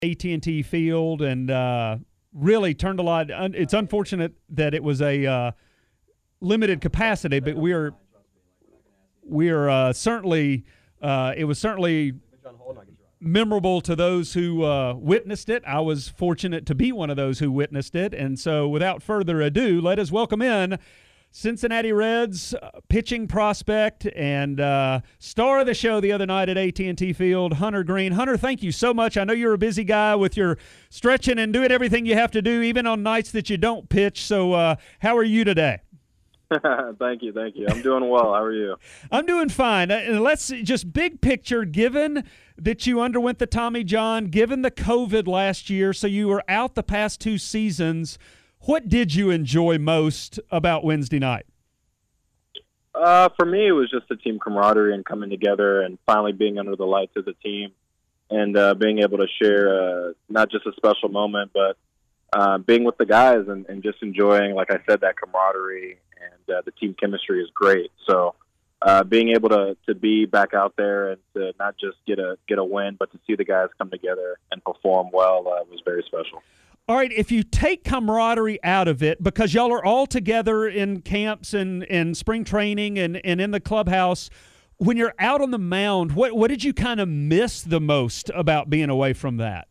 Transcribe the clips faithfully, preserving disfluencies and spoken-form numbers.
A T and T Field and uh, really turned a lot. It's unfortunate that it was a uh, limited capacity, but we are we are uh, certainly uh, it was certainly memorable to those who uh, witnessed it. I was fortunate to be one of those who witnessed it, and so without further ado, let us welcome in Cincinnati Reds uh, pitching prospect and uh, star of the show the other night at A T and T Field, Hunter Greene. Hunter, thank you so much. I know you're a busy guy with your stretching and doing everything you have to do, even on nights that you don't pitch. So uh, how are you today? Thank you, thank you. I'm doing well. How are you? I'm doing fine. Uh, let's just big picture, given that you underwent the Tommy John, given the COVID last year, so you were out the past two seasons, what did you enjoy most about Wednesday night? Uh, for me, it was just the team camaraderie and coming together and finally being under the lights as a team and uh, being able to share uh, not just a special moment, but uh, being with the guys and, and just enjoying, like I said, that camaraderie and uh, the team chemistry is great. So uh, being able to, to be back out there and to not just get a get a win, but to see the guys come together and perform well uh, was very special. All right, if you take camaraderie out of it, because y'all are all together in camps and, and spring training and, and in the clubhouse, when you're out on the mound, what, what did you kind of miss the most about being away from that?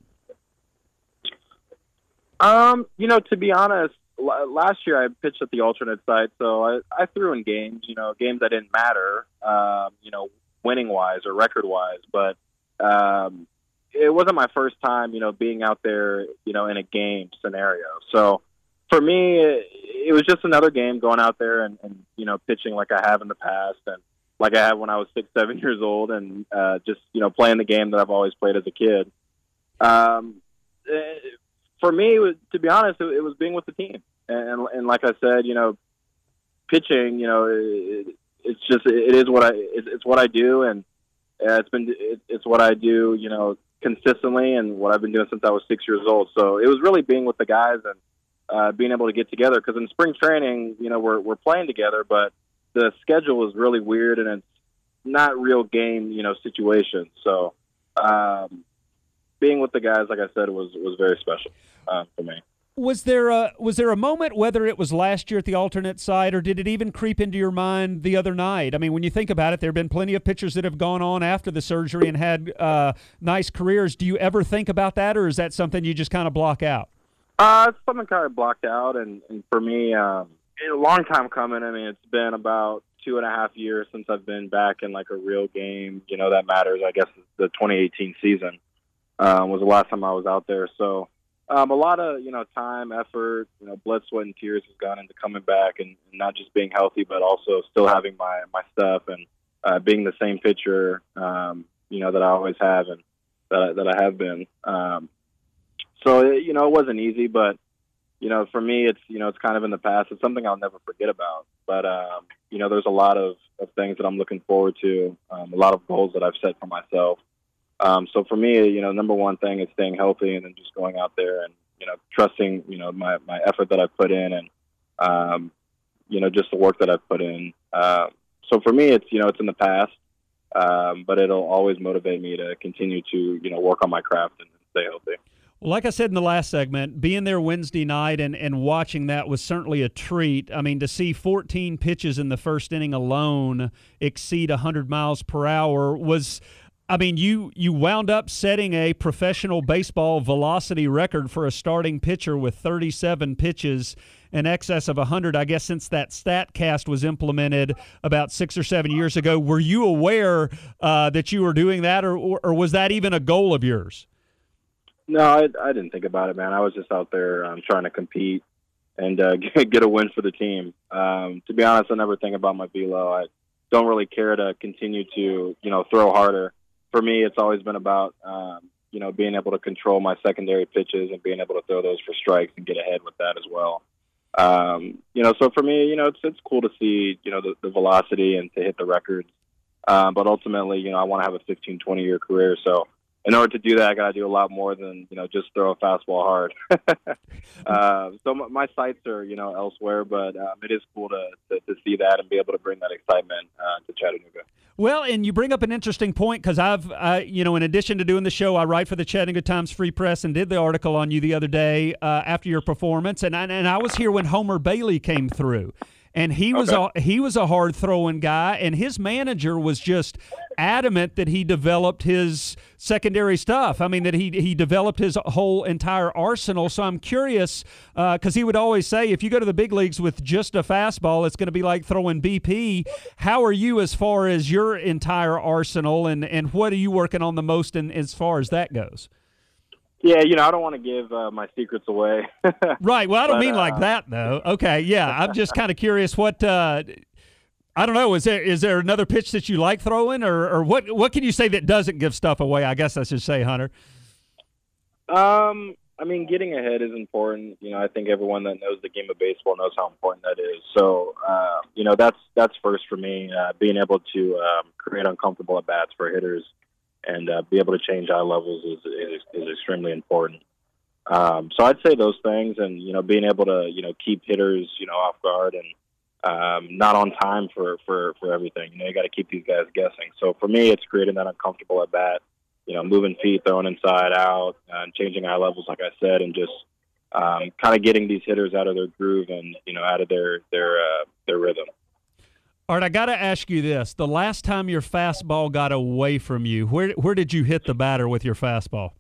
Um, you know, to be honest, l- last year I pitched at the alternate site, so I, I threw in games, you know, games that didn't matter, um, you know, winning-wise or record-wise, but um, – it wasn't my first time, you know, being out there, you know, in a game scenario. So for me, it, it was just another game going out there and, and, you know, pitching like I have in the past and like I had when I was six, seven years old and uh, just, you know, playing the game that I've always played as a kid. Um, for me, it was, to be honest, it, it was being with the team. And, and like I said, you know, pitching, you know, it, it's just, it is what I, it, it's what I do. And uh, it's been, it, it's what I do, you know, consistently and what I've been doing since I was six years old. So it was really being with the guys and uh, being able to get together because in spring training, you know, we're, we're playing together, but the schedule is really weird and it's not real game, you know, situations. So um, being with the guys, like I said, was, was very special uh, for me. Was there a was there a moment, whether it was last year at the alternate site or did it even creep into your mind the other night? I mean, when you think about it, there have been plenty of pitchers that have gone on after the surgery and had uh, nice careers. Do you ever think about that, or is that something you just kind of block out? Uh, it's something kind of blocked out, and, and for me, um, a long time coming. I mean, it's been about two and a half years since I've been back in like a real game, you know, that matters. I guess the twenty eighteen season uh, was the last time I was out there, so. Um, a lot of, you know, time, effort, you know, blood, sweat, and tears has gone into coming back and, and not just being healthy, but also still having my, my stuff and uh, being the same pitcher, um, you know, that I always have and that I, that I have been. Um, so, it, you know, it wasn't easy, but, you know, for me, it's, you know, it's kind of in the past. It's something I'll never forget about. But, um, you know, there's a lot of, of things that I'm looking forward to, um, a lot of goals that I've set for myself. Um, so for me, you know, number one thing is staying healthy and then just going out there and, you know, trusting, you know, my, my effort that I've put in and, um, you know, just the work that I've put in. Uh, so for me, it's, you know, it's in the past, um, but it'll always motivate me to continue to, you know, work on my craft and stay healthy. Well, like I said in the last segment, being there Wednesday night and, and watching that was certainly a treat. I mean, to see fourteen pitches in the first inning alone exceed one hundred miles per hour was – I mean, you, you wound up setting a professional baseball velocity record for a starting pitcher with thirty-seven pitches in excess of one hundred, I guess, since that StatCast was implemented about six or seven years ago. Were you aware uh, that you were doing that, or, or, or was that even a goal of yours? No, I, I didn't think about it, man. I was just out there um, trying to compete and uh, get, get a win for the team. Um, to be honest, I never think about my velo. I don't really care to continue to, you know, throw harder. For me, it's always been about, um, you know, being able to control my secondary pitches and being able to throw those for strikes and get ahead with that as well. Um, you know, so for me, you know, it's it's cool to see, you know, the, the velocity and to hit the records. Um, but ultimately, you know, I want to have a fifteen, twenty-year career. So in order to do that, I got to do a lot more than, you know, just throw a fastball hard. uh, so my, my sights are, you know, elsewhere, but um, it is cool to, to, to see that and be able to bring that excitement uh, to Chattanooga. Well, and you bring up an interesting point because I've, uh, you know, in addition to doing the show, I write for the Chattanooga Times Free Press and did the article on you the other day uh, after your performance, and I, and I was here when Homer Bailey came through. And he was okay. a, he was a hard throwing guy, and his manager was just adamant that he developed his secondary stuff. I mean, that he he developed his whole entire arsenal. So I'm curious because uh, he would always say, if you go to the big leagues with just a fastball, it's going to be like throwing B P. How are you as far as your entire arsenal, and, and what are you working on the most in, as far as that goes? Yeah, you know, I don't want to give uh, my secrets away. Right. Well, I don't but, mean uh, like that, though. Okay. Yeah. I'm just kind of curious what uh, – I don't know. Is there is there another pitch that you like throwing, or, or what what can you say that doesn't give stuff away? I guess I should say, Hunter. Um, I mean, getting ahead is important. You know, I think everyone that knows the game of baseball knows how important that is. So, uh, you know, that's that's first for me, uh, being able to um, create uncomfortable at-bats for hitters. And uh, be able to change eye levels is, is is extremely important. Um, so I'd say those things, and you know, being able to you know keep hitters you know off guard and um, not on time for, for, for everything. You know, you got to keep these guys guessing. So for me, it's creating that uncomfortable at bat. You know, moving feet, throwing inside out, uh, and changing eye levels, like I said, and just um, kind of getting these hitters out of their groove and you know out of their their uh, their rhythm. All right, I got to ask you this. The last time your fastball got away from you, where where did you hit the batter with your fastball?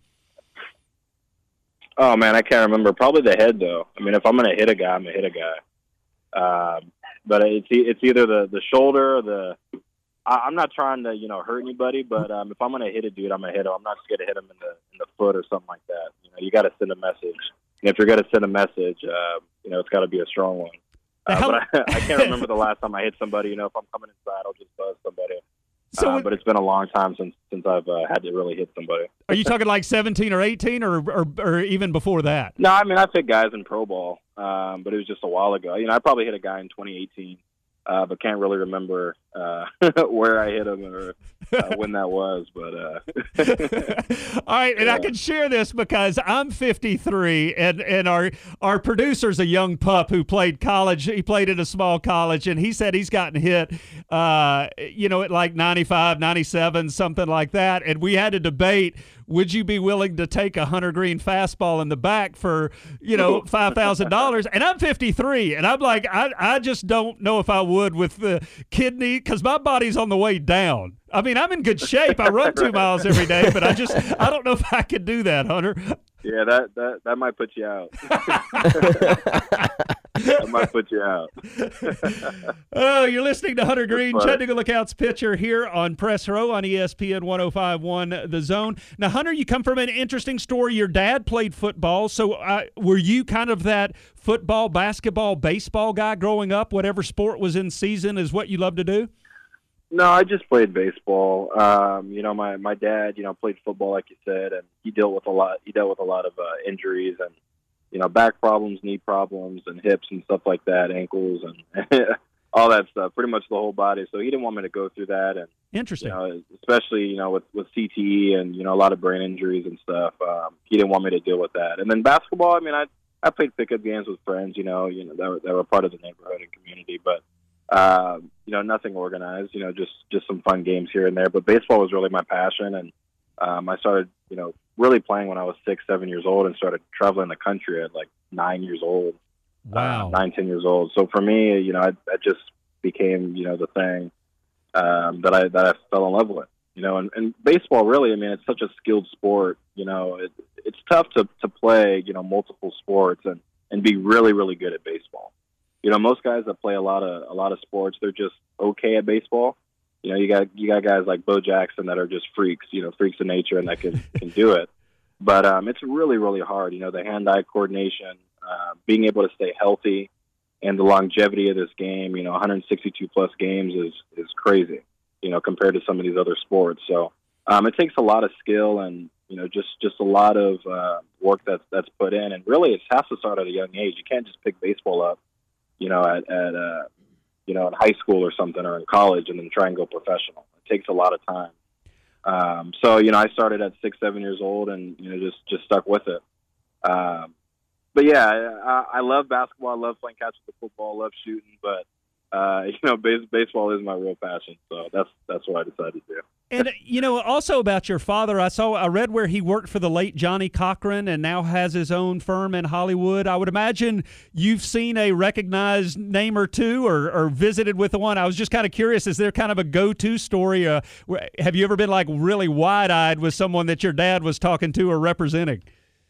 Oh, man, I can't remember. Probably the head, though. I mean, if I'm going to hit a guy, I'm going to hit a guy. Um, but it's it's either the, the shoulder or the – I'm not trying to, you know, hurt anybody, but um, if I'm going to hit a dude, I'm going to hit him. I'm not just going to hit him in the in the foot or something like that. You know, you got to send a message. And if you're going to send a message, uh, you know, it's got to be a strong one. Uh, but I, I can't remember the last time I hit somebody. You know, if I'm coming inside, I'll just buzz somebody. So, uh, but it's been a long time since since I've uh, had to really hit somebody. Are you talking like seventeen or eighteen, or, or or even before that? No, I mean I've hit guys in pro ball, um, but it was just a while ago. You know, I probably hit a guy in twenty eighteen, uh, but can't really remember uh, where I hit him or uh, when that was. But uh, all right, and yeah. I can share this because I'm fifty-three, and and our our producer's a young pup who played college. He played at a small college, and he said he's gotten hit, uh, you know, at like ninety-five, ninety-seven, something like that. And we had a debate: would you be willing to take a Hunter Green fastball in the back for, you know, five thousand dollars? And I'm fifty-three, and I'm like, I I just don't know if I would with the kidney, because my body's on the way down. I mean, I'm in good shape. I run two miles every day, but I just I don't know if I could do that, Hunter. Yeah, that that, that might put you out. That might put you out. Oh, you're listening to Hunter Green, That's funny. Chattanooga Lookout's pitcher here on Press Row on E S P N one oh five point one The Zone. Now, Hunter, you come from an interesting story. Your dad played football, so uh, were you kind of that football, basketball, baseball guy growing up? Whatever sport was in season is what you love to do? No, I just played baseball. Um, you know, my, my dad, you know, played football, like you said, and he dealt with a lot. He dealt with a lot of uh, injuries and, you know, back problems, knee problems, and hips and stuff like that, ankles and all that stuff. Pretty much the whole body. So he didn't want me to go through that. And Interesting. You know, especially you know with with C T E and you know a lot of brain injuries and stuff. Um, he didn't want me to deal with that. And then basketball. I mean, I I played pickup games with friends. You know, you know that were, that were part of the neighborhood and community, but. Um, you know, nothing organized, you know, just, just some fun games here and there. But baseball was really my passion. And um, I started, you know, really playing when I was six, seven years old and started traveling the country at like nine years old. Wow. Uh, nine, ten years old. So for me, you know, I, I just became, you know, the thing um, that I that I fell in love with. You know, and, and baseball really, I mean, it's such a skilled sport. You know, it, it's tough to, to play, you know, multiple sports and, and be really, really good at baseball. You know, most guys that play a lot of a lot of sports, they're just okay at baseball. You know, you got you got guys like Bo Jackson that are just freaks, you know, freaks of nature, and that can can do it. But um, it's really really hard. You know, the hand-eye coordination, uh, being able to stay healthy, and the longevity of this game. You know, one hundred sixty-two plus games is is crazy. You know, compared to some of these other sports. So um, it takes a lot of skill and you know just just a lot of uh, work that's that's put in. And really, it has to start at a young age. You can't just pick baseball up. You know, at, at uh, you know, in high school or something, or in college, and then try and go professional. It takes a lot of time. Um, so, you know, I started at six, seven years old and, you know, just, just stuck with it. Um, but yeah, I, I love basketball. I love playing catch with the football. I love shooting, but, uh, you know, base, baseball is my real passion. So that's, that's what I decided to do. And, you know, also about your father, I saw, I read where he worked for the late Johnny Cochran and now has his own firm in Hollywood. I would imagine you've seen a recognized name or two or, or visited with the one. I was just kind of curious, is there kind of a go-to story? Uh, have you ever been like really wide-eyed with someone that your dad was talking to or representing?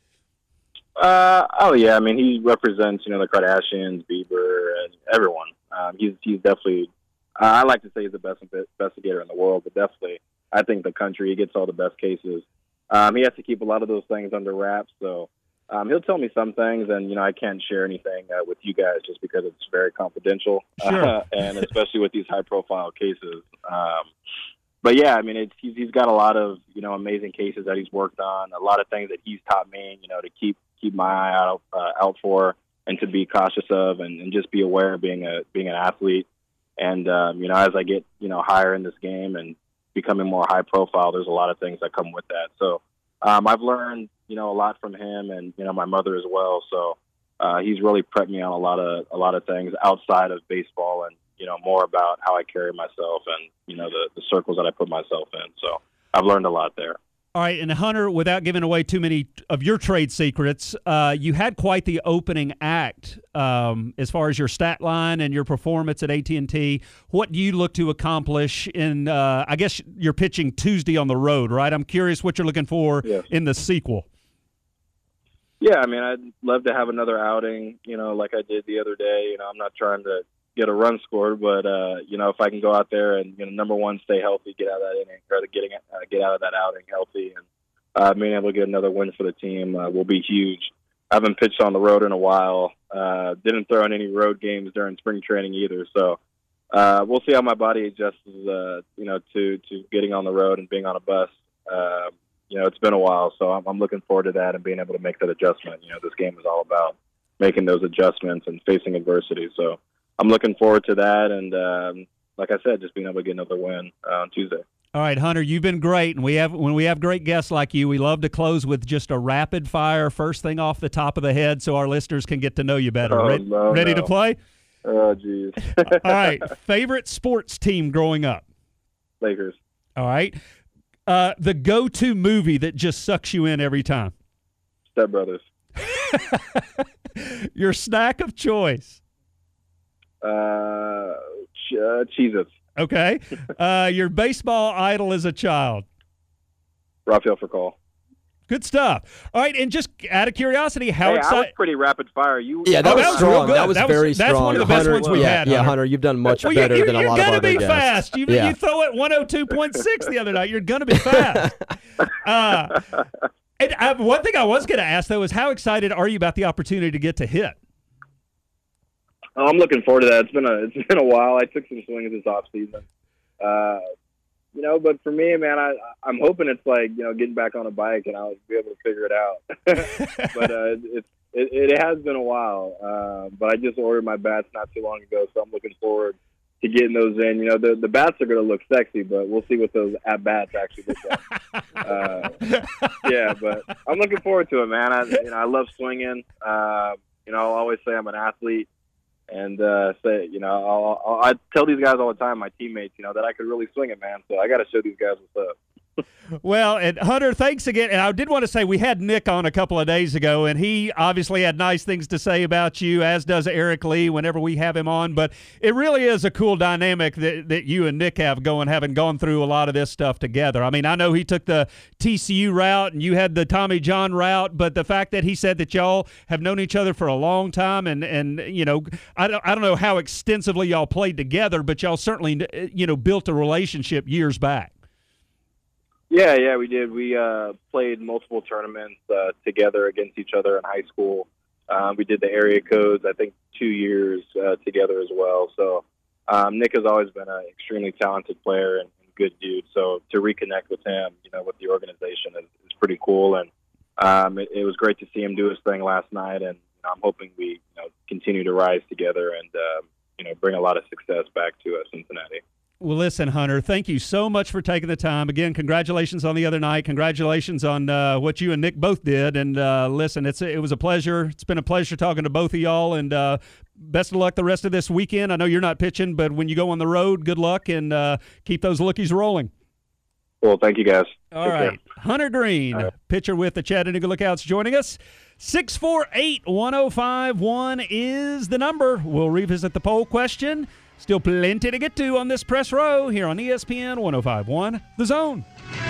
Uh, oh yeah. I mean, he represents, you know, the Kardashians, Bieber, and everyone. Um, he's, he's definitely, uh, I like to say he's the best investigator in the world, but definitely I think the country, he gets all the best cases. Um, he has to keep a lot of those things under wraps. So, um, he'll tell me some things and, you know, I can't share anything uh, with you guys just because it's very confidential. Sure. Uh, and especially with these high profile cases. Um, but yeah, I mean, it's, he's, he's got a lot of, you know, amazing cases that he's worked on, a lot of things that he's taught me, you know, to keep, keep my eye out, uh, out for and to be cautious of and, and just be aware of being a, being an athlete. And, um, you know, as I get, you know, higher in this game and becoming more high profile, there's a lot of things that come with that. So, um, I've learned, you know, a lot from him and, you know, my mother as well. So, uh, he's really prepped me on a lot of, a lot of things outside of baseball and, you know, more about how I carry myself and, you know, the, the circles that I put myself in. So I've learned a lot there. All right, and Hunter, without giving away too many of your trade secrets, uh, you had quite the opening act um, as far as your stat line and your performance at A T and T. What do you look to accomplish in, uh, I guess you're pitching Tuesday on the road, right? I'm curious what you're looking for Yes. in the sequel. Yeah, I mean, I'd love to have another outing, you know, like I did the other day. You know, I'm not trying to get a run scored, but, uh, you know, if I can go out there and, you know, number one, stay healthy, get out of that inning, or getting, uh, get out of that outing healthy, and uh, being able to get another win for the team uh, will be huge. I haven't pitched on the road in a while. Uh, didn't throw in any road games during spring training either. So uh, we'll see how my body adjusts, uh, you know, to, to getting on the road and being on a bus. Uh, you know, it's been a while, so I'm, I'm looking forward to that and being able to make that adjustment. You know, this game is all about making those adjustments and facing adversity. So I'm looking forward to that, and um, like I said, just being able to get another win uh, on Tuesday. All right, Hunter, you've been great, and we have when we have great guests like you, we love to close with just a rapid fire, first thing off the top of the head, so our listeners can get to know you better. Oh, Re- no, ready no. to play? Oh, geez. All right, favorite sports team growing up? Lakers. All right, uh, the go-to movie that just sucks you in every time? Step Brothers. Your snack of choice? Uh, ch- uh, Cheez-Its. Okay. Uh, your baseball idol as a child? Rafael Furcal. Good stuff. All right, and just out of curiosity, how Hey, I excited? was pretty rapid fire. You, Yeah, that Oh, was that was real strong. good. That was That was- very that's strong. one of the best Hunter, ones we've yeah, had, Yeah, Hunter. Hunter, you've done much Well, better you, than a you're lot of gonna other be guests. fast. You, Yeah. you throw it one oh two point six the other night. You're going to be fast. Uh, and I, one thing I was going to ask, though, is how excited are you about the opportunity to get to hit? Oh, I'm looking forward to that. It's been a it's been a while. I took some swings this off season. Uh, you know, but for me, man, I I'm hoping it's like, you know, getting back on a bike and I'll be able to figure it out. but uh, it, it it has been a while. Uh, but I just ordered my bats not too long ago, so I'm looking forward to getting those in. You know, the the bats are going to look sexy, but we'll see what those at bats actually look like. uh, yeah, but I'm looking forward to it, man. I you know I love swinging. Uh, you know, I'll always say I'm an athlete. And uh, say, you know, I'll, I'll, I tell these guys all the time, my teammates, you know, that I could really swing it, man. So I got to show these guys what's up. Well, and Hunter, thanks again. And I did want to say we had Nick on a couple of days ago, and he obviously had nice things to say about you, as does Eric Lee whenever we have him on. But it really is a cool dynamic that, that you and Nick have going, having gone through a lot of this stuff together. I mean, I know he took the T C U route and you had the Tommy John route, but the fact that he said that y'all have known each other for a long time, and, and you know, I don't, I don't know how extensively y'all played together, but y'all certainly, you know, built a relationship years back. Yeah, yeah, we did. We uh, played multiple tournaments uh, together against each other in high school. Um, we did the area codes, I think, two years uh, together as well. So um, Nick has always been an extremely talented player and, and good dude. So to reconnect with him, you know, with the organization is, is pretty cool. And um, it, it was great to see him do his thing last night. And you know, I'm hoping we you know, continue to rise together and, um, you know, bring a lot of success back to uh, Cincinnati. Well, listen, Hunter, thank you so much for taking the time. Again, congratulations on the other night. Congratulations on uh, what you and Nick both did. And uh, listen, it's it was a pleasure. It's been a pleasure talking to both of y'all. And uh, best of luck the rest of this weekend. I know you're not pitching, but when you go on the road, good luck and uh, keep those lookies rolling. Well, thank you, guys. All Take right. care. Hunter Green, All right. pitcher with the Chattanooga Lookouts, joining us. six four eight, one oh five one is the number. We'll revisit the poll question. Still plenty to get to on this press row here on E S P N one oh five point one The Zone.